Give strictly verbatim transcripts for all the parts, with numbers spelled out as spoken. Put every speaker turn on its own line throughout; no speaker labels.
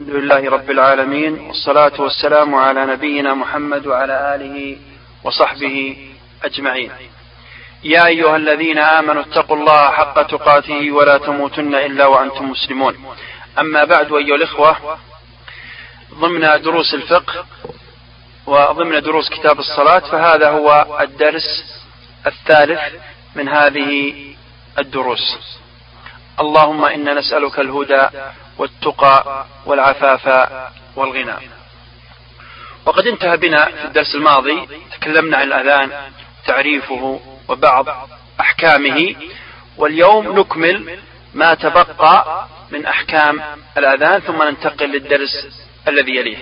الحمد لله رب العالمين، والصلاة والسلام على نبينا محمد وعلى آله وصحبه أجمعين. يا أيها الذين آمنوا اتقوا الله حق تقاته ولا تموتن إلا وأنتم مسلمون. أما بعد، أيها الإخوة، ضمن دروس الفقه وضمن دروس كتاب الصلاة، فهذا هو الدرس الثالث من هذه الدروس. اللهم إنا نسألك الهدى والتقى والعفاف والغنى. وقد انتهى بنا في الدرس الماضي، تكلمنا عن الأذان، تعريفه وبعض أحكامه، واليوم نكمل ما تبقى من أحكام الأذان ثم ننتقل للدرس الذي يليه.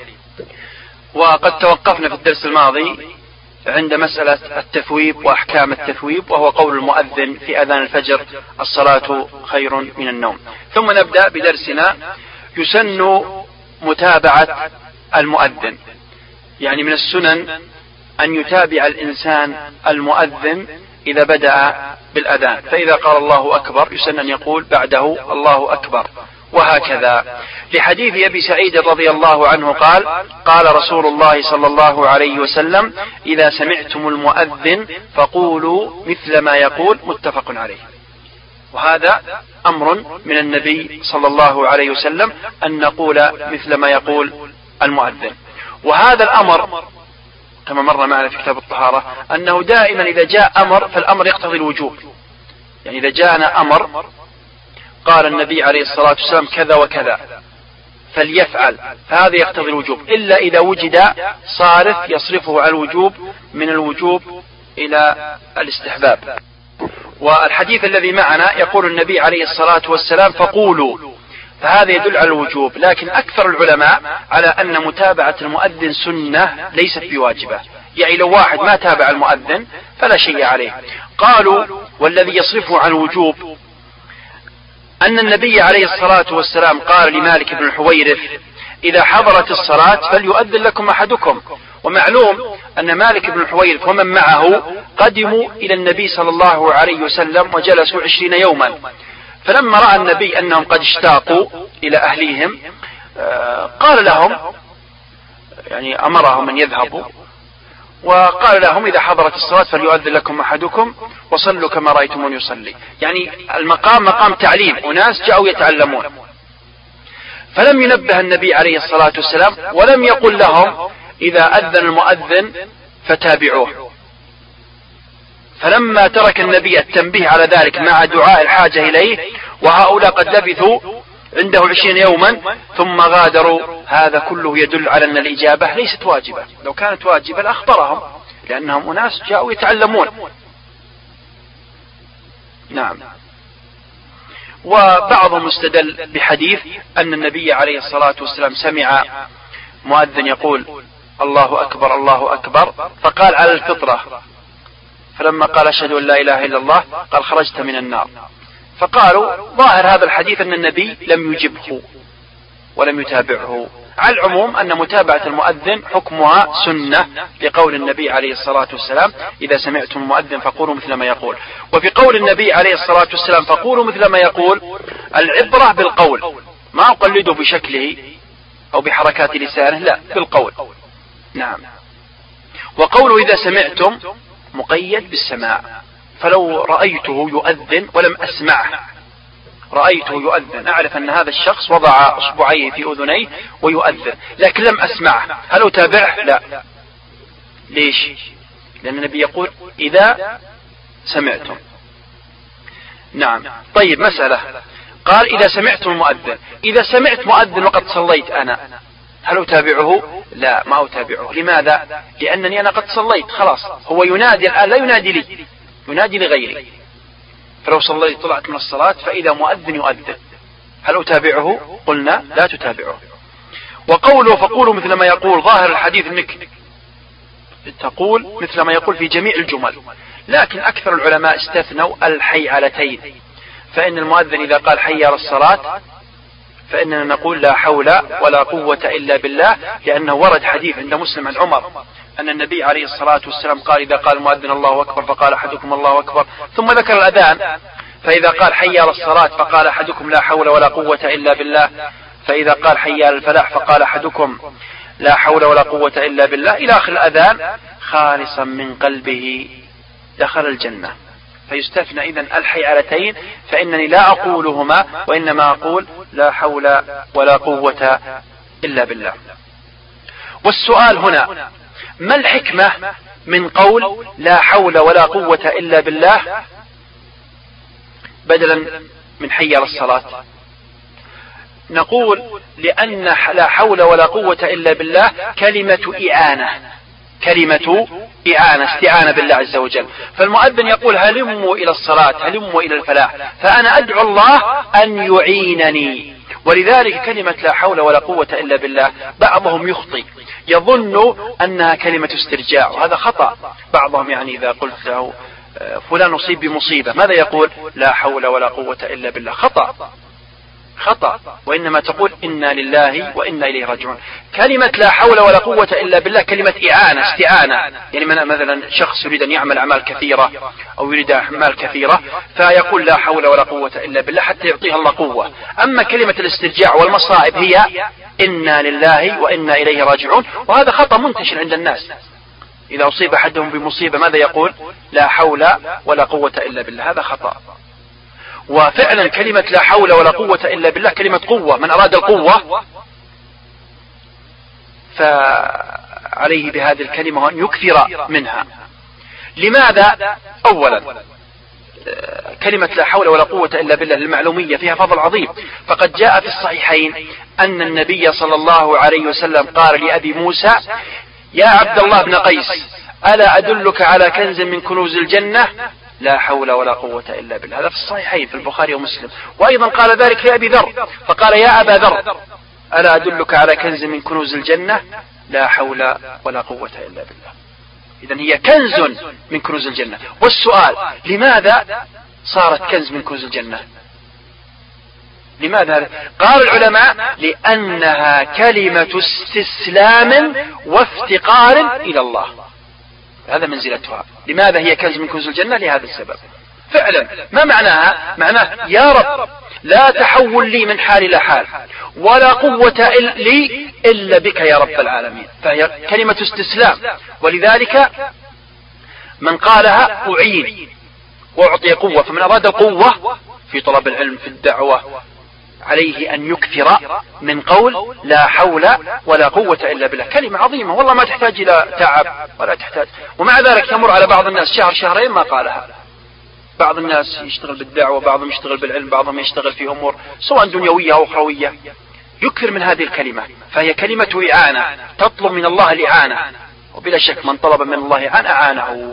وقد توقفنا في الدرس الماضي عند مسألة التثويب وأحكام التثويب، وهو قول المؤذن في أذان الفجر: الصلاة خير من النوم. ثم نبدأ بدرسنا. يسن متابعة المؤذن، يعني من السنن أن يتابع الإنسان المؤذن إذا بدأ بالأذان، فإذا قال الله أكبر يسن أن يقول بعده الله أكبر، وهكذا. لحديث أبي سعيد رضي الله عنه قال: قال رسول الله صلى الله عليه وسلم: إذا سمعتم المؤذن فقولوا مثل ما يقول، متفق عليه. وهذا أمر من النبي صلى الله عليه وسلم أن نقول مثل ما يقول المؤذن. وهذا الأمر كما مر معنا في كتاب الطهارة أنه دائما إذا جاء أمر فالأمر يقتضي الوجوب. يعني إذا جاءنا أمر قال النبي عليه الصلاة والسلام كذا وكذا فليفعل، فهذا يقتضي الوجوب، إلا إذا وجد صارف يصرفه على الوجوب من الوجوب إلى الاستحباب. والحديث الذي معنا يقول النبي عليه الصلاة والسلام: فقولوا، فهذا يدل على الوجوب. لكن أكثر العلماء على أن متابعة المؤذن سنة ليست بواجبة، يعني لو واحد ما تابع المؤذن فلا شيء عليه. قالوا: والذي يصرفه عن الوجوب أن النبي عليه الصلاة والسلام قال لمالك بن الحويرث: إذا حضرت الصلاة فليؤذن لكم أحدكم. ومعلوم أن مالك بن الحويرث ومن معه قدموا إلى النبي صلى الله عليه وسلم وجلسوا عشرين يوما، فلما رأى النبي أنهم قد اشتاقوا إلى أهليهم قال لهم، يعني أمرهم أن يذهبوا، وقال لهم: إذا حضرت الصلاة فليؤذن لكم أحدكم وصلوا كما رأيتمون يصلي. يعني المقام مقام تعليم، وناس جاءوا يتعلمون. فلم ينبه النبي عليه الصلاة والسلام ولم يقل لهم: إذا أذن المؤذن فتابعوه. فلما ترك النبي التنبيه على ذلك مع دعاء الحاجة إليه، وهؤلاء قد لبثوا عنده عشرين يوما ثم غادروا، هذا كله يدل على أن الإجابة ليست واجبة. لو كانت واجبة لأخبرهم، لأنهم أناس جاءوا يتعلمون. نعم. وبعضهم استدل بحديث أن النبي عليه الصلاة والسلام سمع مؤذن يقول: الله أكبر الله أكبر، فقال على الفطرة، فلما قال: أشهد أن لا إله إلا الله، قال: خرجت من النار. فقالوا: ظاهر هذا الحديث أن النبي لم يجبه ولم يتابعه. على العموم أن متابعة المؤذن حكمها سنة، لقول النبي عليه الصلاة والسلام: إذا سمعتم المؤذن فقولوا مثل ما يقول. وفي قول النبي عليه الصلاة والسلام: فقولوا مثل ما يقول، العبرة بالقول، ما أقلده بشكله أو بحركات لسانه، لا، بالقول. نعم. وقوله إذا سمعتم مقيد بالسماع، فلو رأيته يؤذن ولم أسمعه، رأيته يؤذن، أعرف أن هذا الشخص وضع أصبعيه في أذنيه ويؤذن، لكن لم أسمعه، هل أتابعه؟ لا. ليش؟ لأن النبي يقول: إذا سمعتم. نعم. طيب، مسألة. قال: إذا سمعتم المؤذن، إذا سمعت مؤذن وقد صليت أنا، هل أتابعه؟ لا، ما أتابعه. لماذا؟ لأنني أنا قد صليت، خلاص. هو ينادي الآن، لا ينادي لي، ينادي لغيري. فلو صليت طلعت من الصلاة فإذا مؤذن يؤذن، هل أتابعه؟ قلنا لا تتابعه. وقوله فقولوا مثل ما يقول، ظاهر الحديث أنك تقول مثل ما يقول في جميع الجمل، لكن أكثر العلماء استثنوا الحيعلتين، فإن المؤذن إذا قال حي على الصلاة فإننا نقول لا حول ولا قوة إلا بالله، لأنه ورد حديث عند مسلم عن عمر أن النبي عليه الصلاة والسلام قال: إذا قال المؤذن الله أكبر فقال أحدكم الله أكبر، ثم ذكر الأذان، فإذا قال حي على الصلاة فقال أحدكم لا حول ولا قوة إلا بالله، فإذا قال حي على الفلاح فقال أحدكم لا حول ولا قوة إلا بالله إلى آخر الأذان خالصا من قلبه دخل الجنة. فيستثنى إذن الحيعلتين، فإنني لا أقولهما وإنما أقول لا حول ولا قوة إلا بالله. والسؤال هنا ما الحكمة من قول لا حول ولا قوة إلا بالله بدلا من حي على الصلاة؟ نقول لأن لا حول ولا قوة إلا بالله كلمة إعانة، كلمة إعانة، استعانة بالله عز وجل. فالمؤذن يقول هلموا إلى الصلاة، هلموا إلى الفلاح، فأنا أدعو الله أن يعينني. ولذلك كلمة لا حول ولا قوة إلا بالله بعضهم يخطئ يظن أنها كلمة استرجاع، وهذا خطأ. بعضهم يعني إذا قلت له فلان أصيب بمصيبة ماذا يقول؟ لا حول ولا قوة إلا بالله. خطأ خطأ، وإنما تقول إنا لله وإنا إليه راجعون. كلمة لا حول ولا قوة إلا بالله كلمة إعانة، استعانة. يعني مثلا شخص يريد أن يعمل أعمال كثيرة أو يريد أعمال كثيرة فيقول لا حول ولا قوة إلا بالله حتى يعطيها الله قوة. أما كلمة الاسترجاع والمصائب هي إنا لله وإنا إليه راجعون، وهذا خطأ منتشر عند الناس. إذا أصيب أحدهم بمصيبة ماذا يقول؟ لا حول ولا قوة إلا بالله. هذا خطأ. وفعلا كلمة لا حول ولا قوة إلا بالله كلمة قوة، من أراد القوة فعليه بهذه الكلمة أن يكثر منها. لماذا؟ أولا كلمة لا حول ولا قوة إلا بالله المعلومية فيها فضل عظيم، فقد جاء في الصحيحين أن النبي صلى الله عليه وسلم قال لأبي موسى يا عبد الله بن قيس ألا أدلك على كنز من كنوز الجنة؟ لا حول ولا قوة إلا بالله. هذا في الصحيحين في البخاري ومسلم. وأيضا قال ذلك لأبي ذر فقال يا أبا ذر ألا أدلك على كنز من كنوز الجنة؟ لا حول ولا قوة إلا بالله. إذن هي كنز من كنوز الجنة. والسؤال لماذا صارت كنز من كنوز الجنة؟ لماذا؟ قال العلماء لأنها كلمة استسلام وافتقار إلى الله، هذا منزلتها. لماذا هي كنز من كنوز الجنة؟ لهذا السبب. فعلا ما معناها؟ معناه يا رب لا تحول لي من حال إلى حال ولا قوة لي إلا بك يا رب العالمين. فهي كلمة استسلام. ولذلك من قالها أعين وأعطي قوة. فمن أراد القوة في طلب العلم في الدعوة عليه أن يكثر من قول لا حول ولا قوة إلا بالله. كلمة عظيمة والله ما تحتاج إلى تعب ولا تحتاج. ومع ذلك تمر على بعض الناس شهر شهرين ما قالها. بعض الناس يشتغل بالدعوة، بعضهم يشتغل بالعلم، بعضهم يشتغل في أمور سواء دنيوية أو أخروية، يكثر من هذه الكلمة. فهي كلمة إعانة، تطلب من الله الإعانة، وبلا شك من طلب من الله إعانة أعانه.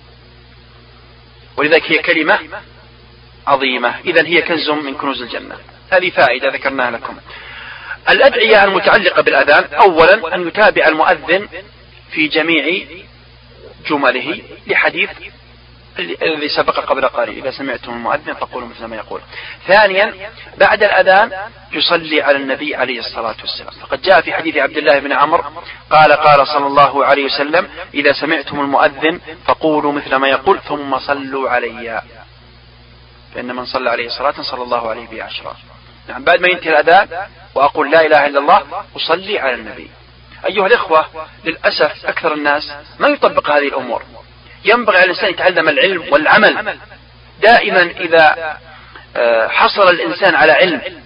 ولذلك هي كلمة عظيمة. إذن هي كنز من كنوز الجنة. هذه فائدة ذكرناها لكم. الأدعية المتعلقة بالأذان أولا أن يتابع المؤذن في جميع جمله لحديث الذي سبق قبل قليل إذا سمعتم المؤذن فقولوا مثل ما يقول. ثانيا بعد الأذان يصلي على النبي عليه الصلاة والسلام، فقد جاء في حديث عبد الله بن عمرو قال قال صلى الله عليه وسلم إذا سمعتم المؤذن فقولوا مثل ما يقول ثم صلوا علي، فإن من صلى عليه صلاة صلى الله عليه بها عشرا. نعم بعد ما ينتهي الأذان وأقول لا إله إلا الله أصلي على النبي. أيها الإخوة للأسف أكثر الناس ما يطبق هذه الأمور. ينبغي على الإنسان يتعلم العلم والعمل دائما. إذا حصل الإنسان على علم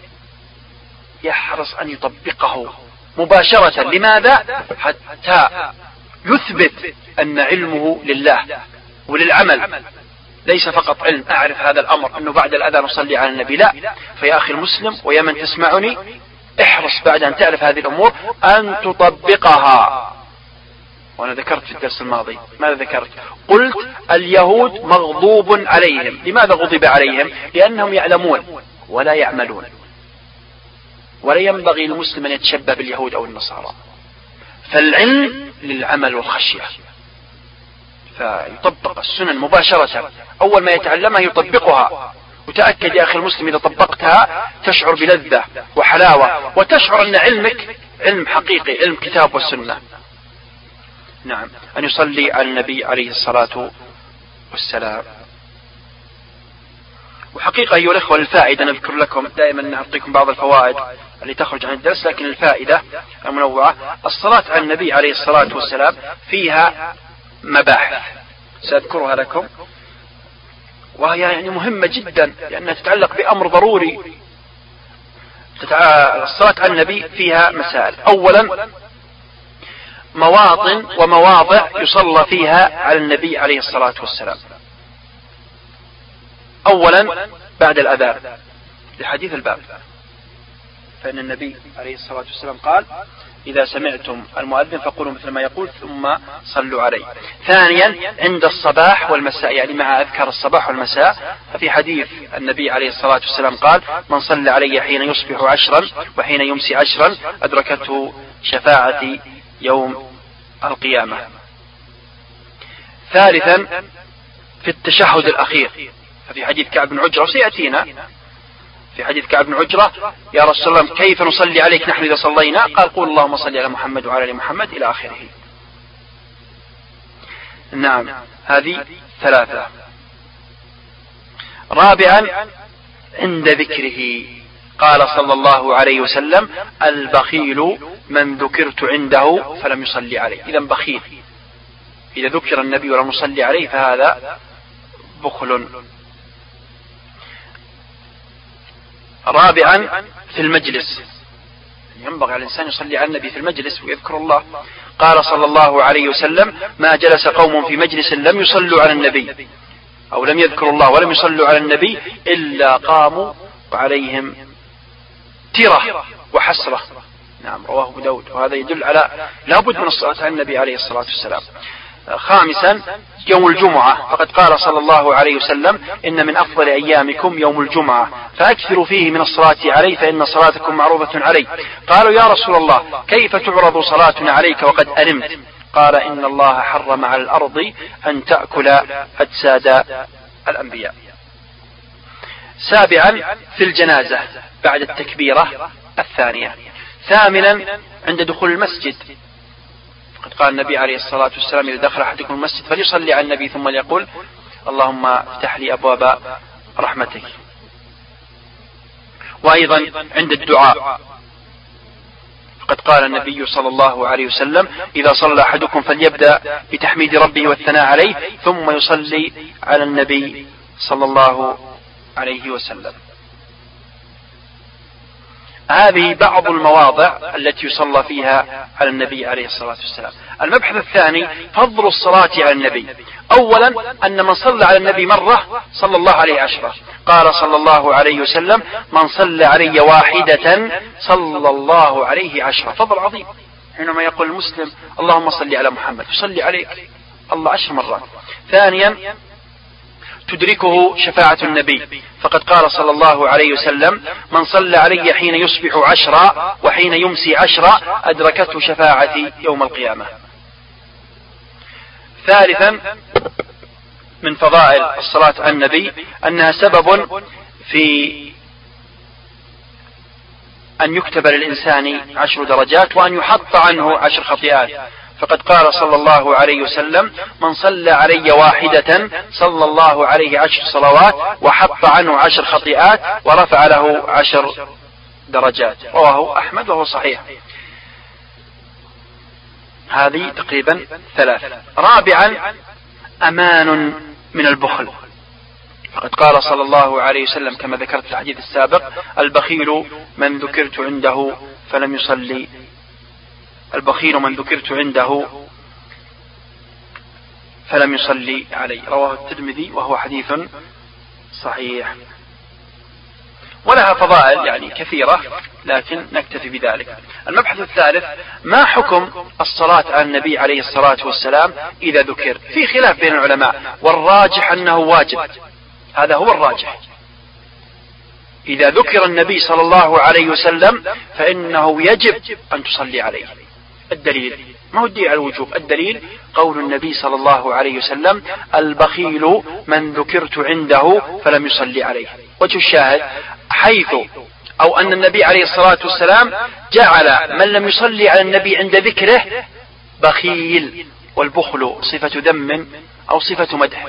يحرص أن يطبقه مباشرة. لماذا؟ حتى يثبت أن علمه لله وللعمل، ليس فقط علم أعرف هذا الأمر أنه بعد الأذان أصلي على النبي، لا. فيا أخي المسلم ويا من تسمعني احرص بعد أن تعرف هذه الأمور أن تطبقها. وأنا ذكرت في الدرس الماضي ماذا ذكرت؟ قلت اليهود مغضوب عليهم. لماذا غضب عليهم؟ لأنهم يعلمون ولا يعملون، ولا ينبغي للمسلم أن يتشبه باليهود أو النصارى. فالعلم للعمل والخشية، فيطبق السنن مباشرة. أول ما يتعلمها يطبقها. وتأكد يا أخي المسلم إذا طبقتها تشعر بلذة وحلاوة، وتشعر أن علمك علم حقيقي، علم كتاب والسنة. نعم أن يصلي على النبي عليه الصلاة والسلام. وحقيقة أيها الأخوة الفائدة نذكر لكم دائما نعطيكم بعض الفوائد اللي تخرج عن الدرس، لكن الفائدة المنوعة. الصلاة على النبي عليه الصلاة والسلام فيها مباحث سأذكرها لكم، وهي يعني مهمة جدا لأنها تتعلق بأمر ضروري. الصلاة على النبي فيها مسائل. أولا مواطن ومواضع يصلى فيها على النبي عليه الصلاة والسلام. أولا بعد الأذان لحديث الباب، فإن النبي عليه الصلاة والسلام قال إذا سمعتم المؤذن فقولوا مثل ما يقول ثم صلوا عليه. ثانيا عند الصباح والمساء، يعني مع أذكار الصباح والمساء، ففي حديث النبي عليه الصلاة والسلام قال من صلى علي حين يصبح عشرا وحين يمسي عشرا أدركته شفاعتي يوم القيامة. ثالثا في التشهد الأخير، ففي حديث كعب بن عجرة وسيأتينا في حديث كعب بن عجرة يا رسول الله كيف نصلي عليك نحن إذا صلينا؟ قال قول اللهم صل على محمد وعلى آل محمد إلى آخره. نعم هذه ثلاثة. رابعا عند ذكره، قال صلى الله عليه وسلم البخيل من ذكرت عنده فلم يصلي عليه. إذا بخيل إذا ذكر النبي ولم يصلي عليه فهذا بخل. رابعا في المجلس، ينبغي على الإنسان يصلي على النبي في المجلس ويذكر الله. قال صلى الله عليه وسلم ما جلس قوم في مجلس لم يصلوا على النبي أو لم يذكروا الله ولم يصلوا على النبي إلا قاموا عليهم ترة وحسرة. نعم رواه أبو داود، وهذا يدل على لابد من الصلاة على النبي عليه الصلاة والسلام. خامسا يوم الجمعة، فقد قال صلى الله عليه وسلم إن من أفضل أيامكم يوم الجمعة فأكثروا فيه من الصلاة عليه فإن صلاتكم معروفة عليه. قالوا يا رسول الله كيف تعرض صلاتنا عليك وقد ألمت؟ قال إن الله حرم على الأرض أن تأكل أجساد الأنبياء. سابعا في الجنازة بعد التكبيرة الثانية. ثامنا عند دخول المسجد، قد قال النبي عليه الصلاة والسلام إذا دخل أحدكم المسجد فليصلي على النبي ثم ليقول اللهم افتح لي أبواب رحمتك. وأيضا عند الدعاء، فقد قال النبي صلى الله عليه وسلم إذا صلى أحدكم فليبدأ بتحميد ربه والثناء عليه ثم يصلي على النبي صلى الله عليه وسلم. هذه بعض المواضع التي يصلى فيها على النبي عليه الصلاة والسلام. المبحث الثاني فضل الصلاة على النبي. أولا أن من صلى على النبي مرة صلى الله عليه عشرة. قال صلى الله عليه وسلم من صلى علي واحدة صلى الله عليه عشرة. فضل عظيم. حينما يقول المسلم اللهم صل على محمد يصلي عليك الله عشر مرات. ثانيا تدركه شفاعة النبي، فقد قال صلى الله عليه وسلم من صلى علي حين يصبح عشرا وحين يمسي عشرا أدركته شفاعتي يوم القيامة. ثالثا من فضائل الصلاة على النبي أنها سبب في أن يكتب للإنسان عشر درجات وأن يحط عنه عشر خطيئات، فقد قال صلى الله عليه وسلم من صلى علي واحدة صلى الله عليه عشر صلوات وحط عنه عشر خطيئات ورفع له عشر درجات. رواه أحمد وهو صحيح. هذه تقريبا ثلاثة. رابعا أمان من البخل، فقد قال صلى الله عليه وسلم كما ذكرت في الحديث السابق البخيل من ذكرت عنده فلم يصلي البخيل من ذكرت عنده فلم يصلي علي. رواه الترمذي وهو حديث صحيح. ولها فضائل يعني كثيرة لكن نكتفي بذلك. المبحث الثالث ما حكم الصلاة على النبي عليه الصلاة والسلام إذا ذكر؟ في خلاف بين العلماء والراجح أنه واجب، هذا هو الراجح. إذا ذكر النبي صلى الله عليه وسلم فإنه يجب أن تصلي عليه. الدليل ما هو الدليل على الوجوب؟ الدليل قول النبي صلى الله عليه وسلم البخيل من ذكرت عنده فلم يصلي عليه. وجه الشاهد حيث أو أن النبي عليه الصلاة والسلام جعل من لم يصلي على النبي عند ذكره بخيل، والبخل صفة ذم أو صفة مدح،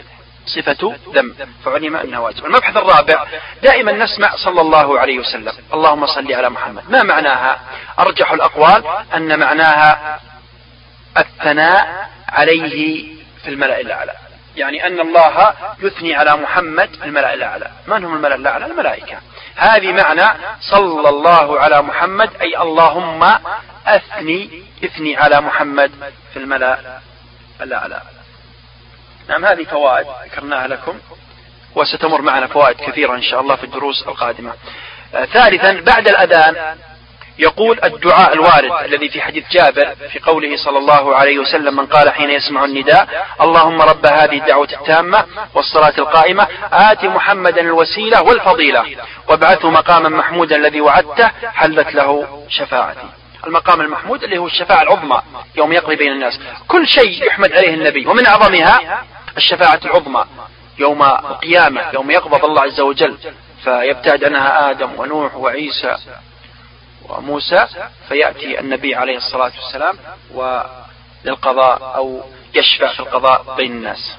صفة ذم فعلم أنها واجب. المبحث الرابع دائما نسمع صلى الله عليه وسلم اللهم صل على محمد، ما معناها؟ أرجح الأقوال أن معناها الثناء عليه في الملأ الأعلى، يعني أن الله يثني على محمد في الملأ الأعلى. من هم الملأ الأعلى؟ الملائكة. هذه معنى صلى الله على محمد، أي اللهم أثني اثني على محمد في الملأ الأعلى. نعم، هذه فوائد ذكرناها لكم وستمر معنا فوائد كثيرة إن شاء الله في الدروس القادمة. آه ثالثا بعد الأذان يقول الدعاء الوارد الذي في حديث جابر في قوله صلى الله عليه وسلم من قال حين يسمع النداء اللهم رب هذه الدعوة التامة والصلاة القائمة آت محمدا الوسيلة والفضيلة وابعثه مقاما محمودا الذي وعدته حلت له شفاعتي. المقام المحمود اللي هو الشفاعة العظمى يوم يقضي بين الناس، كل شيء يحمد عليه النبي، ومن أعظمها الشفاعة العظمى يوم القيامة يوم يقبض الله عز وجل فيبتعد عنها آدم ونوح وعيسى وموسى، فيأتي النبي عليه الصلاة والسلام وللقضاء أو يشفع في القضاء بين الناس.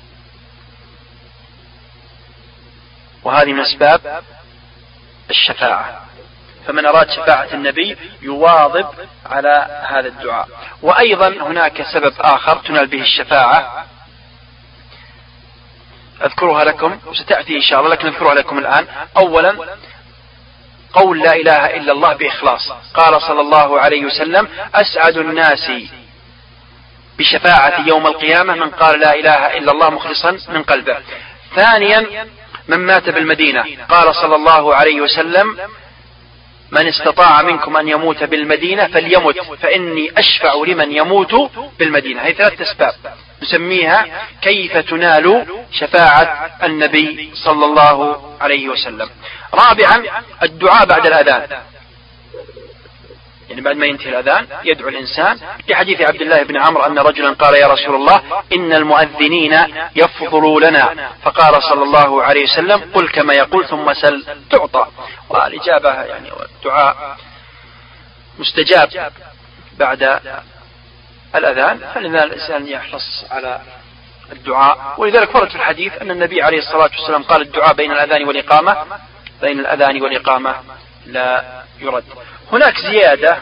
وهذه من أسباب الشفاعة، فمن أراد شفاعة النبي يواظب على هذا الدعاء. وأيضا هناك سبب آخر تنال به الشفاعة أذكرها لكم وستأتي إن شاء الله، لكن أذكرها لكم الآن. أولا قول لا إله إلا الله بإخلاص، قال صلى الله عليه وسلم أسعد الناس بشفاعة يوم القيامة من قال لا إله إلا الله مخلصا من قلبه. ثانيا من مات بالمدينة، قال صلى الله عليه وسلم من استطاع منكم أن يموت بالمدينة فليمت فإني أشفع لمن يموت بالمدينة. هذه ثلاث أسباب نسميها كيف تنال شفاعة النبي صلى الله عليه وسلم. رابعا الدعاء بعد الأذان، يعني بعد ما ينتهي الأذان يدعو الإنسان، لحديث عبد الله بن عمرو أن رجلا قال يا رسول الله إن المؤذنين يفضلوا لنا، فقال صلى الله عليه وسلم قل كما يقول ثم سل تعطى. والإجابة يعني الدعاء مستجاب بعد الأذان، فلذا الإنسان يحرص على الدعاء. ولذلك ورد في الحديث أن النبي عليه الصلاة والسلام قال الدعاء بين الأذان والإقامة بين الأذان والإقامة لا يرد. هناك زيادة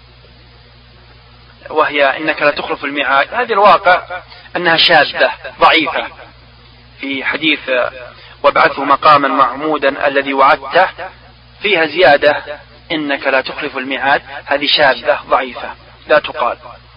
وهي إنك لا تخلف الميعاد، هذه الواقع أنها شاذة ضعيفة في حديث وابعثه مقاما محمودا الذي وعدته، فيها زيادة إنك لا تخلف الميعاد، هذه شاذة ضعيفة لا تقال.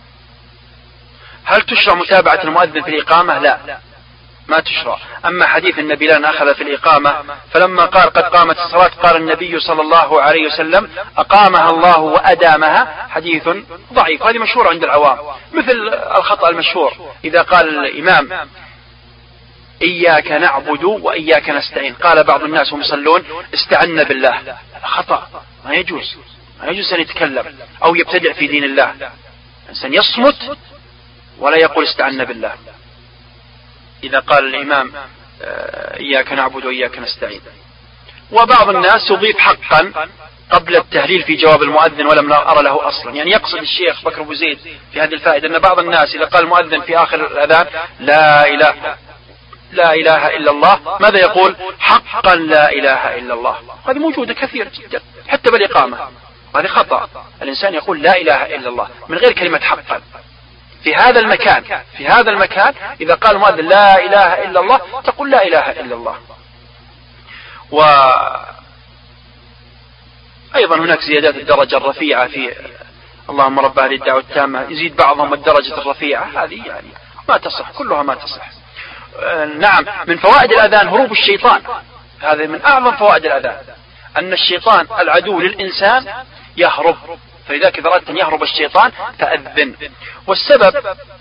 هل تشرع متابعة المؤذن في الإقامة؟ لا ما تشرع. أما حديث النبي لن أخذ في الإقامة فلما قال قد قامت الصلاة قال النبي صلى الله عليه وسلم أقامها الله وأدامها، حديث ضعيف. هذه مشهورة عند العوام، مثل الخطأ المشهور إذا قال الإمام إياك نعبد وإياك نستعين، قال بعض الناس هم يصلون استعنا بالله، خطأ، ما يجوز ما يجوز أن يتكلم أو يبتدع في دين الله. الإنسان يصمت ولا يقول استعنا بالله إذا قال الإمام إياك نعبد وإياك نستعين. وبعض الناس يضيف حقا قبل التهليل في جواب المؤذن ولم أرى له أصلا، يعني يقصد الشيخ بكر أبو زيد في هذه الفائدة أن بعض الناس إذا قال المؤذن في آخر الأذان لا إله لا إله إلا الله ماذا يقول؟ حقا لا إله إلا الله. هذه موجودة كثير جدا حتى بالإقامة، هذه خطأ. الإنسان يقول لا إله إلا الله من غير كلمة حقا. في هذا المكان في هذا المكان إذا قال المؤذن لا إله إلا الله تقول لا إله إلا الله. وأيضا هناك زيادات الدرجة الرفيعة في اللهم رب هذه الدعوة التامة، يزيد بعضهم الدرجة الرفيعة، هذه يعني ما تصح، كلها ما تصح. نعم من فوائد الأذان هروب الشيطان، هذا من أعظم فوائد الأذان، أن الشيطان العدو للإنسان يهرب، فلذلك إذا أردت أن يهرب الشيطان فأذن. والسبب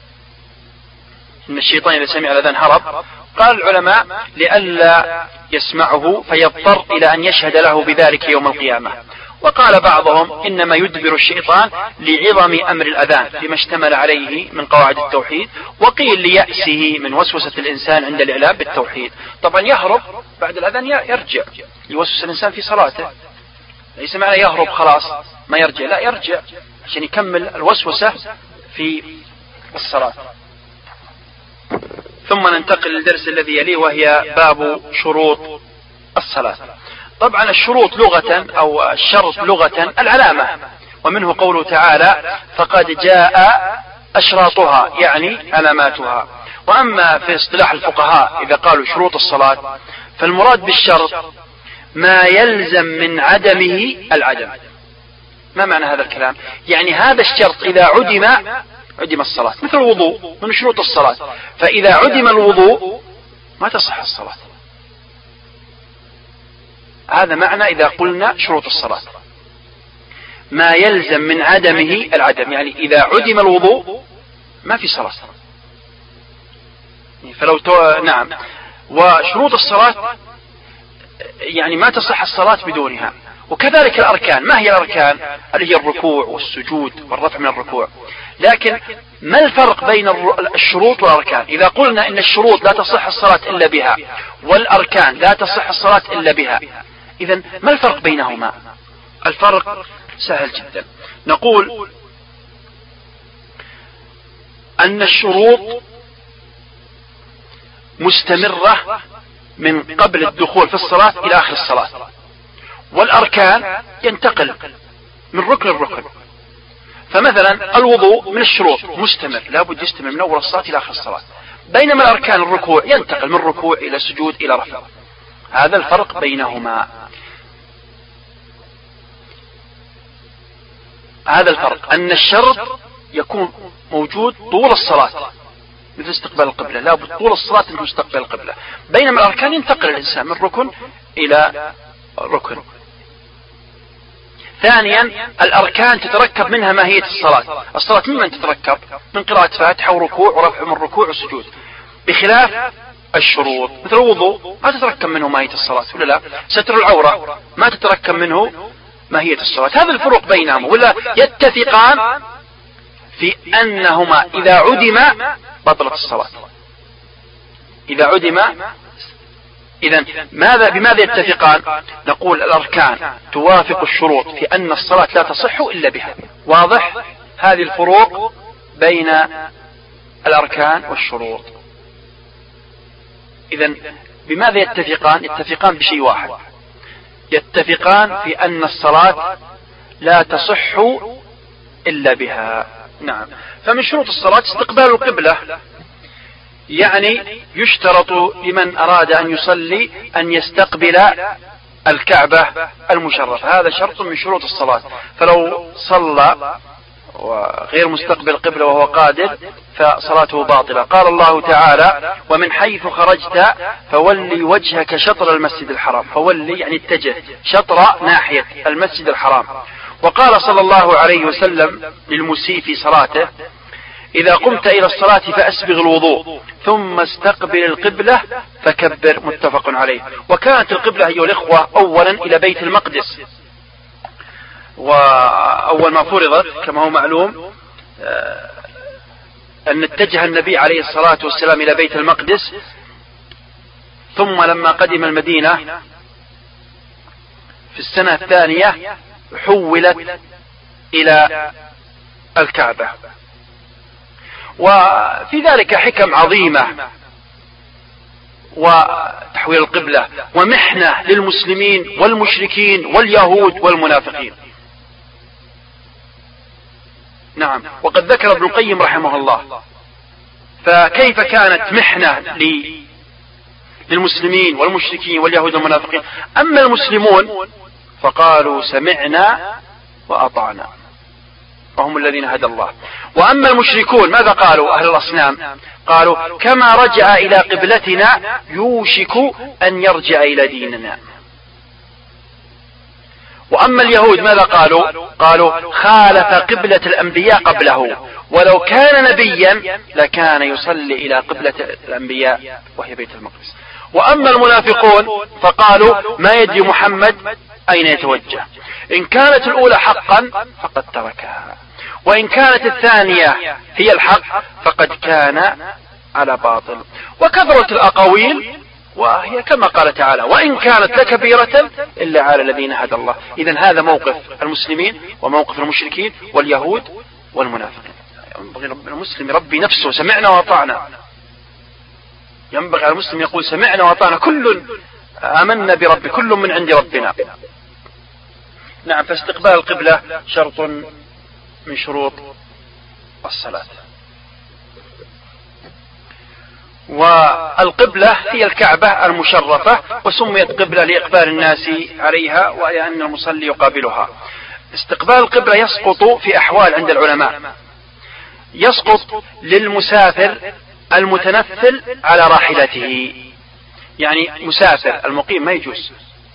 أن الشيطان إذا سمع الأذان هرب، قال العلماء لئلا يسمعه فيضطر إلى أن يشهد له بذلك يوم القيامة. وقال بعضهم إنما يدبر الشيطان لعظم أمر الأذان لما اشتمل عليه من قواعد التوحيد، وقيل ليأسه من وسوسة الإنسان عند الإعلام بالتوحيد. طبعا يهرب بعد الأذان يرجع، يوسوس الإنسان في صلاته، ليس معنى يهرب خلاص ما يرجع، لا يرجع عشان يكمل الوسوسة في الصلاة. ثم ننتقل للدرس الذي يليه وهي باب شروط الصلاة. طبعا الشروط لغة أو الشرط لغة العلامة، ومنه قوله تعالى فقد جاء أشراطها يعني علاماتها. وأما في اصطلاح الفقهاء إذا قالوا شروط الصلاة فالمراد بالشرط ما يلزم من عدمه العدم. ما معنى هذا الكلام؟ يعني هذا الشرط إذا عدم عدم الصلاة، مثل الوضوء من شروط الصلاة، فإذا عدم الوضوء ما تصح الصلاة. هذا معنى إذا قلنا شروط الصلاة ما يلزم من عدمه العدم، يعني إذا عدم الوضوء ما في صلاة. فلو تو... نعم. وشروط الصلاة يعني ما تصح الصلاة بدونها. وكذلك الأركان، ما هي الأركان؟ اللي هي الركوع والسجود والرفع من الركوع. لكن ما الفرق بين الشروط والأركان؟ إذا قلنا إن الشروط لا تصح الصلاة إلا بها والأركان لا تصح الصلاة إلا بها، إذن ما الفرق بينهما؟ الفرق سهل جدا. نقول أن الشروط مستمرة من قبل الدخول في الصلاة إلى آخر الصلاة، والأركان ينتقل من ركن لركن. فمثلا الوضوء من الشروط مستمر، لا بد يستمر من أول الصلاة إلى آخر الصلاة، بينما الأركان الركوع ينتقل من ركوع إلى سجود إلى رفع. هذا الفرق بينهما. هذا الفرق أن الشرط يكون موجود طول الصلاة مثل استقبال القبلة، لا بد طول الصلاة أن تستقبل القبلة، بينما الأركان ينتقل الإنسان من ركن إلى ركن. ثانيا الأركان تتركب منها ماهية الصلاة. الصلاة ممن تتركب من قراءة فاتحة وركوع ورفع من الركوع وسجود، بخلاف الشروط مثل الوضوء ما تتركب منه ماهية الصلاة، ولا لا؟ ستر العورة ما تتركب منه ماهية الصلاة. هذا الفروق بينهما، ولا يتفقان في أنهما إذا عدم بطلت الصلاة. إذا عدم إذن ماذا بماذا يتفقان؟ نقول الأركان توافق الشروط في أن الصلاة لا تصح إلا بها. واضح هذه الفروق بين الأركان والشروط. إذن بماذا يتفقان؟ يتفقان بشيء واحد، يتفقان في أن الصلاة لا تصح إلا بها. نعم. فمن شروط الصلاة استقبال القبلة، يعني يشترط لمن أراد أن يصلي أن يستقبل الكعبة المشرفة، هذا شرط من شروط الصلاة. فلو صلى وغير مستقبل القبلة وهو قادر فصلاته باطلة. قال الله تعالى ومن حيث خرجت فولي وجهك شطر المسجد الحرام، فولي يعني اتجه شطر ناحية المسجد الحرام. وقال صلى الله عليه وسلم للمسيء في صلاته إذا قمت إلى الصلاة فأسبغ الوضوء ثم استقبل القبلة فكبر، متفق عليه. وكانت القبلة أيها الإخوة أولا إلى بيت المقدس، وأول ما فرضت كما هو معلوم أن اتجه النبي عليه الصلاة والسلام إلى بيت المقدس، ثم لما قدم المدينة في السنة الثانية حولت إلى الكعبة. وفي ذلك حكم عظيمة وتحويل القبلة ومحنة للمسلمين والمشركين واليهود والمنافقين. نعم. وقد ذكر ابن القيم رحمه الله فكيف كانت محنة للمسلمين والمشركين واليهود والمنافقين. أما المسلمون فقالوا سمعنا وأطعنا وهم الذين هدى الله. وأما المشركون ماذا قالوا أهل الأصنام؟ قالوا كما رجع إلى قبلتنا يوشك أن يرجع إلى ديننا. وأما اليهود ماذا قالوا؟ قالوا خالف قبلة الأنبياء قبله، ولو كان نبيا لكان يصلي إلى قبلة الأنبياء وهي بيت المقدس. وأما المنافقون فقالوا ما يدري محمد أين يتوجه، إن كانت الأولى حقا فقد تركها، وإن كانت الثانية هي الحق فقد كان على باطل. وكثرت الأقاويل وهي كما قال تعالى وإن كانت لكبيرة إلا على الذين هدى الله. إذن هذا موقف المسلمين وموقف المشركين واليهود والمنافقين. المسلم ربي نفسه سمعنا وأطعنا. ينبغي على المسلم يقول سمعنا وأطعنا، كل آمنا برب، كل من عند ربنا. نعم، فاستقبال القبلة شرط من شروط الصلاة. والقبلة هي الكعبة المشرفة، وسميت قبلة لإقبال الناس عليها ولأن المصلي يقابلها. استقبال القبلة يسقط في أحوال عند العلماء. يسقط للمسافر المتنفل على راحلته، يعني مسافر المقيم ما يجوز،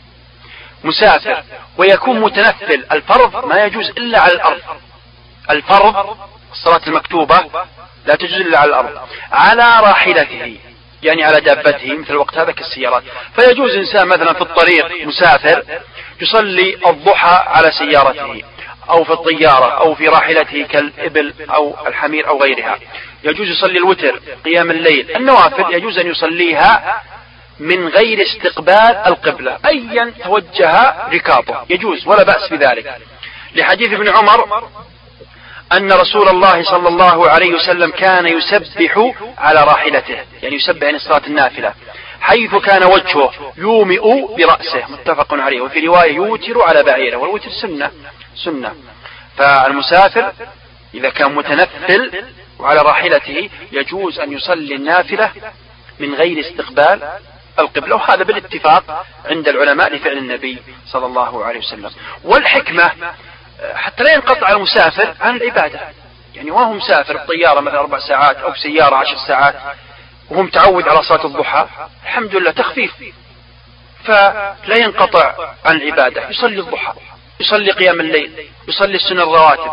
مسافر ويكون متنفل، الفرض ما يجوز إلا على الأرض، الفرض الصلاة المكتوبة لا تجوز إلا على الأرض، على راحلته يعني على دابته، مثل الوقت هذا كالسيارات. فيجوز إنسان مثلا في الطريق مسافر يصلي الضحى على سيارته أو في الطيارة أو في راحلته كالإبل أو الحمير أو غيرها. يجوز يصلي الوتر، قيام الليل، النوافل يجوز أن يصليها من غير استقبال القبلة، أيا توجه ركابه يجوز ولا بأس بذلك، لحديث ابن عمر أن رسول الله صلى الله عليه وسلم كان يسبح على راحلته، يعني يسبح يعني صلاة النافلة، حيث كان وجهه يومئ برأسه، متفق عليه. وفي رواية يوتر على بعيره، والوتر سنة سنة. فالمسافر إذا كان متنفل وعلى راحلته يجوز أن يصلي النافلة من غير استقبال القبلة، وهذا بالاتفاق عند العلماء لفعل النبي صلى الله عليه وسلم. والحكمة حتى لا ينقطع المسافر عن العبادة، يعني وهو مسافر بطيارة مثلا أربع ساعات أو بسيارة عشر ساعات وهو متعود على صلاة الضحى، الحمد لله تخفيف، فلا ينقطع عن العبادة، يصلي الضحى، يصلي قيام الليل، يصلي السنن الرواتب،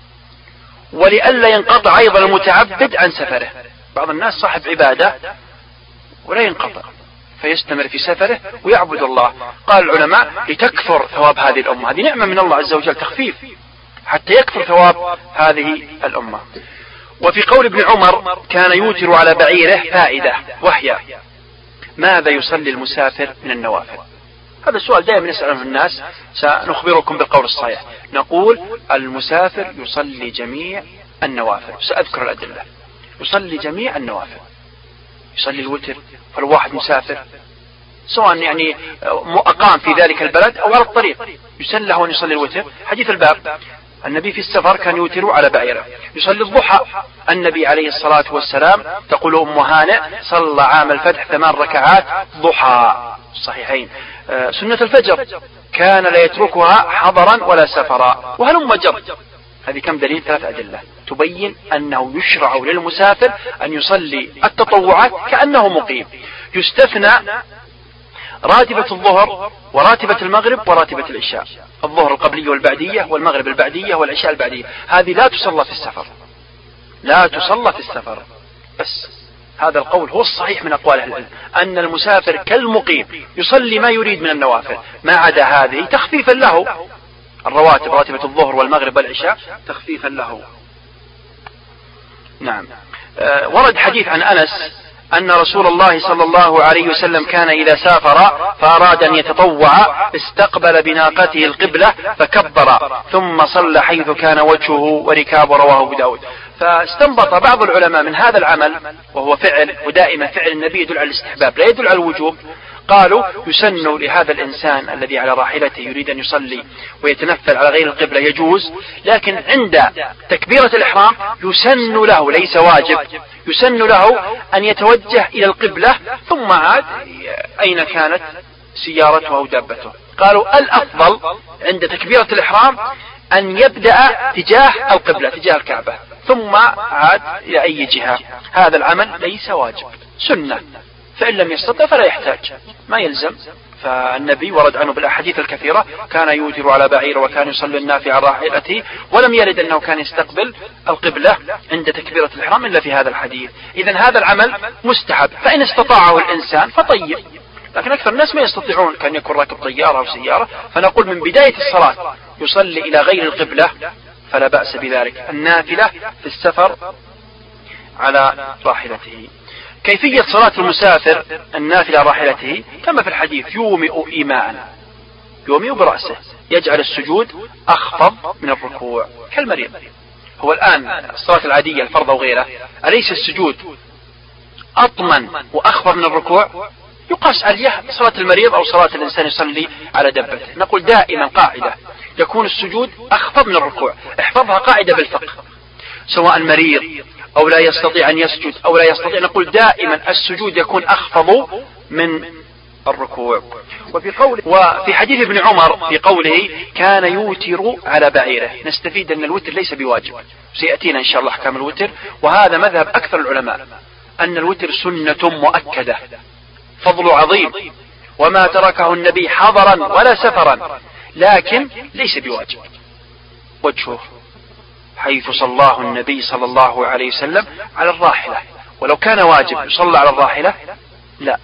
ولئلا ينقطع أيضا المتعبد عن سفره. بعض الناس صاحب عبادة ولا ينقطع فيستمر في سفره ويعبد الله. قال العلماء لتكثر ثواب هذه الأمة، هذه نعمة من الله عز وجل، تخفيف حتى يكثر ثواب هذه الأمة. وفي قول ابن عمر كان يوتر على بعيره فائدة، وهي ماذا يصلي المسافر من النوافل؟ هذا السؤال دائما يسأله الناس، سنخبركم بالقول الصحيح. نقول المسافر يصلي جميع النوافل، سأذكر الأدلة. يصلي جميع النوافل، يصلي الوتر، فالواحد مسافر سواء يعني أقام في ذلك البلد أو على الطريق يسن له أن يصلي الوتر. حديث الباب النبي في السفر كان يوتر على بعيره. يصلي الضحى، النبي عليه الصلاة والسلام تقول أم هانئ صلى عام الفتح ثمان ركعات ضحى، صحيحين. سنة الفجر كان لا يتركها حضرا ولا سفرا، وهلم جر. هذه كم دليل؟ ثلاث أدلة تبين أنه يشرع للمسافر أن يصلي التطوعات كأنه مقيم. يستثنى راتبة الظهر وراتبة المغرب وراتبة العشاء، الظهر القبلية والبعدية والمغرب البعدية والعشاء البعدية، هذه لا تصلى في السفر، لا تصلى في السفر. بس هذا القول هو الصحيح من أقوال أهل العلم، أن المسافر كالمقيم يصلي ما يريد من النوافل ما عدا هذه تخفيفا له، الرواتب راتبة الظهر والمغرب والعشاء تخفيفا له. نعم. أه ورد حديث عن أنس أن رسول الله صلى الله عليه وسلم كان إذا سافر فأراد أن يتطوع استقبل بناقته القبلة فكبر ثم صلى حيث كان وجهه وركابه، رواه أبو داود. فاستنبط بعض العلماء من هذا العمل، وهو فعل ودائما فعل النبي يدل على الاستحباب لا يدل على الوجوب، قالوا يسن لهذا الإنسان الذي على راحلته يريد أن يصلي ويتنفل على غير القبلة يجوز، لكن عند تكبيرة الإحرام يسن له، ليس واجب، يسن له أن يتوجه إلى القبلة ثم عاد أين كانت سيارته أو دابته. قالوا الأفضل عند تكبيرة الإحرام أن يبدأ تجاه القبلة، تجاه الكعبة، ثم عاد إلى أي جهة. هذا العمل ليس واجب، سنة، فإن لم يستطع فلا يحتاج، ما يلزم. فالنبي ورد عنه بالأحاديث الكثيرة كان يوتر على بعير وكان يصلي النافلة على راحلته، ولم يرد أنه كان يستقبل القبلة عند تكبيرة الإحرام إلا في هذا الحديث. إذن هذا العمل مستحب، فإن استطاعه الإنسان فطيب، لكن أكثر الناس ما يستطيعون، كان يكون راكب طيارة أو سيارة. فنقول من بداية الصلاة يصلي إلى غير القبلة فلا بأس بذلك. النافلة في السفر على راحلته. كيفية صلاة المسافر النافلة على راحلته كما في الحديث: يومئ إيماء، يومئ برأسه، يجعل السجود أخفض من الركوع كالمريض. هو الآن الصلاة العادية الفرض وغيره أليس السجود أطمن وأخفض من الركوع يقاس عليه صلاة المريض أو صلاة الإنسان يصلي على دبته. نقول دائما قاعدة يكون السجود أخفض من الركوع، احفظها قاعدة بالفقه، سواء مريض أو لا يستطيع أن يسجد أو لا يستطيع، نقول دائما السجود يكون أخفض من الركوع. وفي قوله وفي حديث ابن عمر في قوله كان يوتر على بعيره، نستفيد أن الوتر ليس بواجب، سيأتينا إن شاء الله أحكام الوتر، وهذا مذهب أكثر العلماء أن الوتر سنة مؤكدة فضل عظيم، وما تركه النبي حضرا ولا سفرا، لكن ليس بواجب. وجهه حيث صلاه النبي صلى الله عليه وسلم على الراحلة، ولو كان واجب يصلى على الراحلة لا.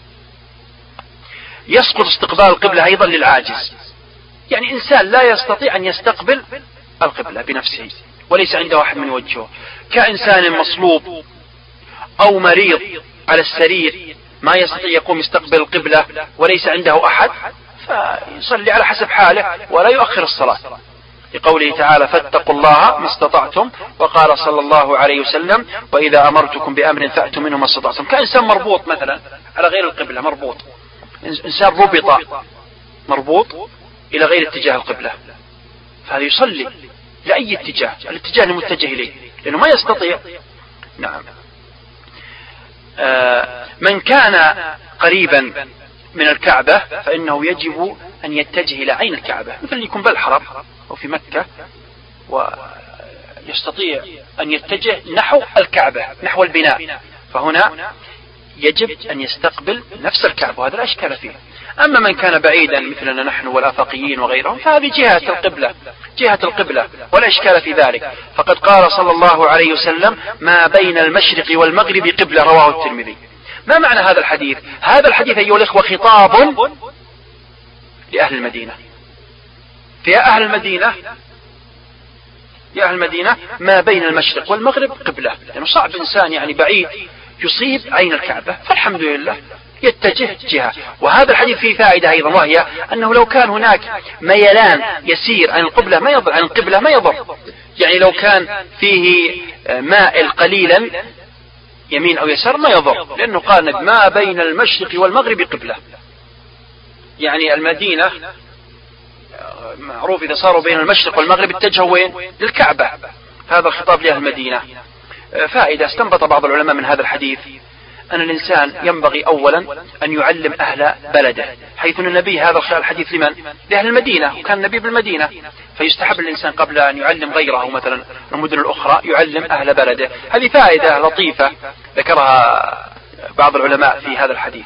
يسقط استقبال القبلة أيضا للعاجز، يعني إنسان لا يستطيع أن يستقبل القبلة بنفسه وليس عنده أحد من يوجهه، كإنسان مصلوب أو مريض على السرير ما يستطيع يقوم يستقبل القبلة وليس عنده أحد، فيصلي على حسب حاله ولا يؤخر الصلاة، لقوله تعالى فاتقوا الله ما استطعتم، وقال صلى الله عليه وسلم وإذا أمرتكم بأمر فأتوا منه ما استطعتم. كإنسان مربوط مثلا على غير القبلة، مربوط إنسان ربط مربوط إلى غير اتجاه القبلة، فهذا يصلي لأي اتجاه، الاتجاه المتجه إليه لأنه ما يستطيع. نعم. آه من كان قريبا من الكعبة فإنه يجب أن يتجه إلى عين الكعبة، مثل يكون بالحرم أو في مكة ويستطيع أن يتجه نحو الكعبة نحو البناء، فهنا يجب أن يستقبل نفس الكعبة، وهذا لا إشكال فيه. أما من كان بعيدا مثلنا نحن والآفاقيين وغيرهم فهذه جهة القبلة جهة القبلة ولا إشكال في ذلك، فقد قال صلى الله عليه وسلم ما بين المشرق والمغرب قبلة، رواه الترمذي. ما معنى هذا الحديث؟ هذا الحديث أيها الإخوة خطاب لأهل المدينة. في أهل المدينة يا أهل المدينة ما بين المشرق والمغرب قبلة، لأنه يعني صعب إنسان يعني بعيد يصيب عين الكعبة، فالحمد لله يتجه جهة. وهذا الحديث فيه فائدة أيضا، وهي أنه لو كان هناك ميلان يسير عن القبلة ما يضر عن القبلة ما يضر، يعني لو كان فيه مائل قليلا يمين أو يسار ما يضر، لأنه قال ما بين المشرق والمغرب قبلة، يعني المدينة معروف إذا صاروا بين المشرق والمغرب اتجهوا وين؟ للكعبة. هذا الخطاب لأهل المدينة. فائدة استنبط بعض العلماء من هذا الحديث أن الإنسان ينبغي أولا أن يعلم أهل بلده، حيث أن النبي هذا الحديث لمن؟ لأهل المدينة، وكان النبي بالمدينة، فيستحب الإنسان قبل أن يعلم غيره مثلا المدن الأخرى يعلم أهل بلده. هذه فائدة لطيفة ذكرها بعض العلماء في هذا الحديث،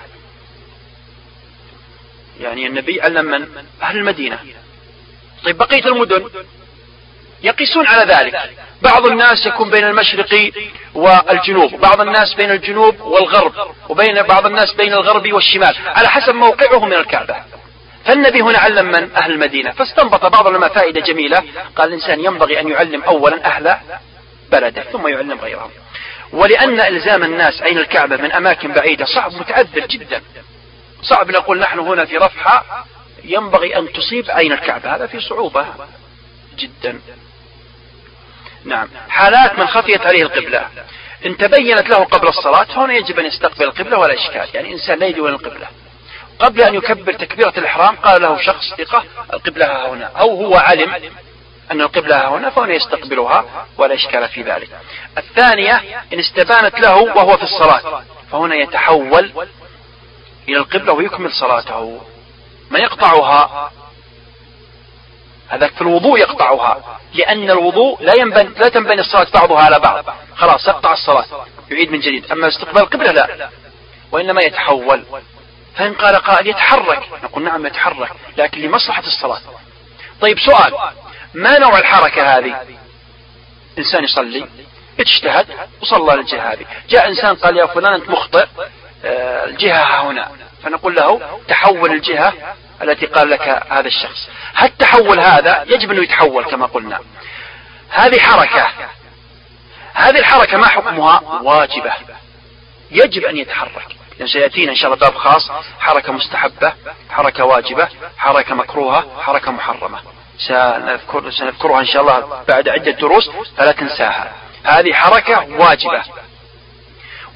يعني النبي علم من؟ أهل المدينة. طيب بقية المدن يقيسون على ذلك، بعض الناس يكون بين المشرق والجنوب، بعض الناس بين الجنوب والغرب، وبين بعض الناس بين الغرب والشمال، على حسب موقعه من الكعبة. فالنبي هنا علم من؟ أهل المدينة. فاستنبط بعض العلماء فائدة جميلة، قال الإنسان ينبغي أن يعلم أولا أهل بلده ثم يعلم غيرهم، ولأن إلزام الناس عين الكعبة من أماكن بعيدة صعب متعذر جدا، صعب نقول نحن هنا في رفحة ينبغي أن تصيب عين الكعبة، هذا في صعوبة جدا. نعم. حالات من خفيت عليه القبلة، إن تبينت له قبل الصلاة هنا يجب أن يستقبل القبلة ولا إشكال، يعني إنسان لا يدون القبلة قبل أن يكبر تكبيرة الإحرام قال له شخص ثقة القبلة هنا، أو هو علم أن القبلة هنا فهنا يستقبلها ولا إشكال في ذلك. الثانية إن استبانت له وهو في الصلاة فهنا يتحول إلى القبلة ويكمل صلاته، ما يقطعها، هذا في الوضوء يقطعها، لأن الوضوء لا ينبن لا تنبني الصلاة بعضها على بعض، خلاص يقطع الصلاة يعيد من جديد. أما استقبال القبلة لا، وإنما يتحول. فإن قال قائل يتحرك، نقول نعم يتحرك لكن لمصلحة الصلاة. طيب سؤال، ما نوع الحركة هذه؟ إنسان يصلي اجتهد وصلى للجهة هذه، جاء إنسان قال يا فلان أنت مخطئ، الجهة هنا، فنقول له تحول الجهة التي قال لك هذا الشخص. هل التحول هذا يجب أنه يتحول كما قلنا؟ هذه حركة، هذه الحركة ما حكمها؟ واجبة، يجب أن يتحرك، لأن سيأتينا إن شاء الله باب خاص، حركة مستحبة، حركة واجبة، حركة مكروهة، حركة محرمة، سنذكر سنذكرها إن شاء الله بعد عدة دروس فلا تنساها. هذه حركة واجبة،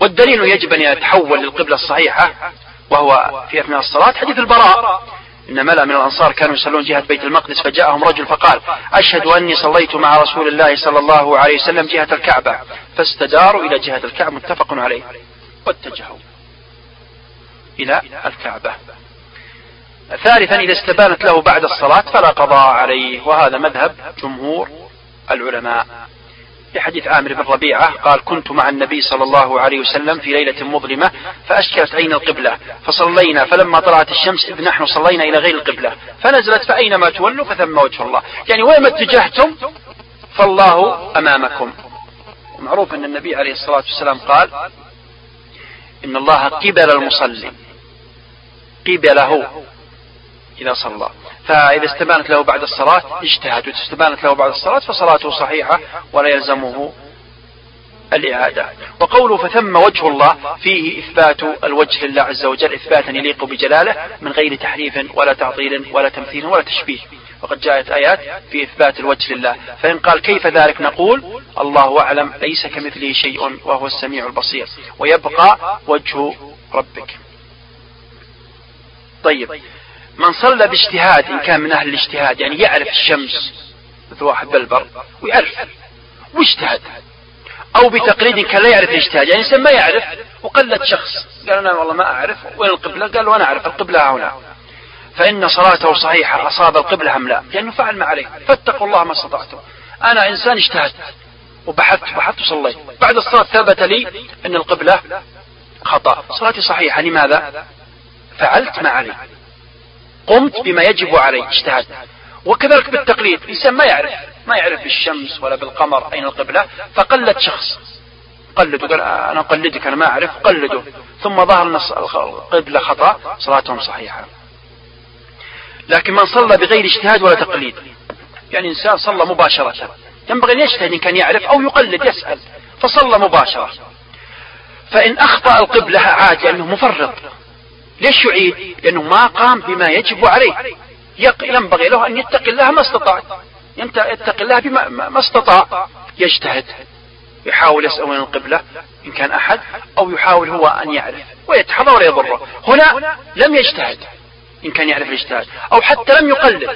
والدليل يجب أن يتحول للقبلة الصحيحة وهو في أثناء الصلاة حديث البراء إن ملأ من الأنصار كانوا يصلون جهة بيت المقدس فجاءهم رجل فقال أشهد أني صليت مع رسول الله صلى الله عليه وسلم جهة الكعبة، فاستداروا إلى جهة الكعبة متفق عليه واتجهوا إلى الكعبة. ثالثا إذا استبانت له بعد الصلاة فلا قضاء عليه، وهذا مذهب جمهور العلماء لحديث عامر بن ربيعة قال كنت مع النبي صلى الله عليه وسلم في ليلة مظلمة فأشكلت عين القبلة فصلينا فلما طلعت الشمس إذ نحن صلينا إلى غير القبلة فنزلت فأينما تولوا فثم وجه الله، يعني وين ما اتجهتم فالله أمامكم. ومعروف أن النبي عليه الصلاة والسلام قال إن الله قبل المصلي قبله إذا صلى، فإذا استبانت له بعد الصلاة اجتهد، وإذا استبانت له بعد الصلاة فصلاته صحيحة ولا يلزمه الإعادة. وقوله فثم وجه الله فيه إثبات الوجه لله عز وجل إثباتا يليق بجلاله من غير تحريف ولا تعطيل ولا تمثيل ولا تشبيه، وقد جاءت آيات في إثبات الوجه لله، فإن قال كيف ذلك نقول الله أعلم ليس كمثله شيء وهو السميع البصير ويبقى وجه ربك. طيب من صلى باجتهاد إن كان من أهل الاجتهاد يعني يعرف الشمس مثل واحد بالبر ويعرف واجتهد، أو بتقليد كان لا يعرف الاجتهاد يعني إنسان ما يعرف وقلد شخص قال أنا والله ما أعرف وين القبلة قال وأنا أعرف القبلة هنا، فإن صلاته صحيحة أصاب القبلة أم لا لأنه يعني فعل ما عليه. فاتقوا الله ما استطعتم. أنا إنسان اجتهد وبحثت بحثت وصليت بعد الصلاة ثبت لي أن القبلة خطأ، صلاتي صحيحة لماذا؟ فعلت ما علي، قمت بما يجب علي اجتهد. وكذلك بالتقليد إنسان ما يعرف ما يعرف بالشمس ولا بالقمر أين القبلة فقلد شخص قلده قال أنا أقلدك أنا ما أعرف قلده ثم ظهر أن القبلة خطأ صلاتهم صحيحة. لكن من صلى بغير اجتهاد ولا تقليد يعني إنسان صلى مباشرة ينبغي أن يجتهد إن كان يعرف أو يقلد يسأل فصلى مباشرة، فإن أخطأ القبلة عاد لأنه مفرط. ليش يعيد؟ لأنه ما قام بما يجب عليه، ينبغي له أن يتقي الله ما استطاع، يتقي الله بما ما استطاع، يجتهد يحاول يسأل عن القبلة إن كان أحد أو يحاول هو أن يعرف ويتحرى ولا يضره. هنا لم يجتهد إن كان يعرف الاجتهاد أو حتى لم يقلد،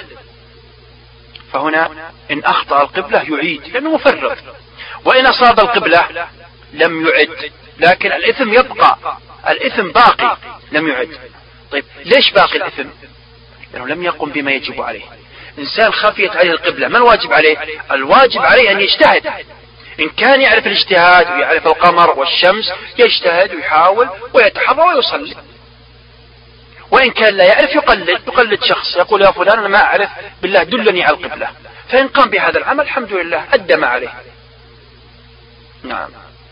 فهنا إن أخطأ القبلة يعيد لأنه مفرط، وإن أصاب القبلة لم يعد لكن الإثم يبقى، الإثم باقي لم يعد. طيب ليش باقي الإثم؟ لأنه لم يقم بما يجب عليه. إنسان خفيت عليه القبلة ما الواجب عليه؟ الواجب عليه أن يجتهد، إن كان يعرف الاجتهاد ويعرف القمر والشمس يجتهد ويحاول ويتحرى ويصلي، وإن كان لا يعرف يقلد يقلد شخص يقول يا فلان أنا ما أعرف بالله دلني على القبلة، فإن قام بهذا العمل الحمد لله أدى ما عليه. نعم.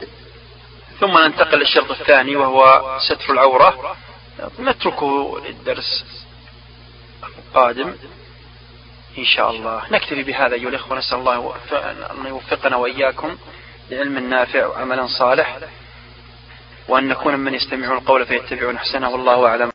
ثم ننتقل للشرط الثاني وهو ستر العورة، نتركه للدرس القادم إن شاء الله. نكتفي بهذا أيها الإخوة، نسأل الله أن يوفقنا وإياكم لعلم نافع وعمل صالح، وأن نكون من يستمعون القول فيتبعون أحسنه، والله أعلم.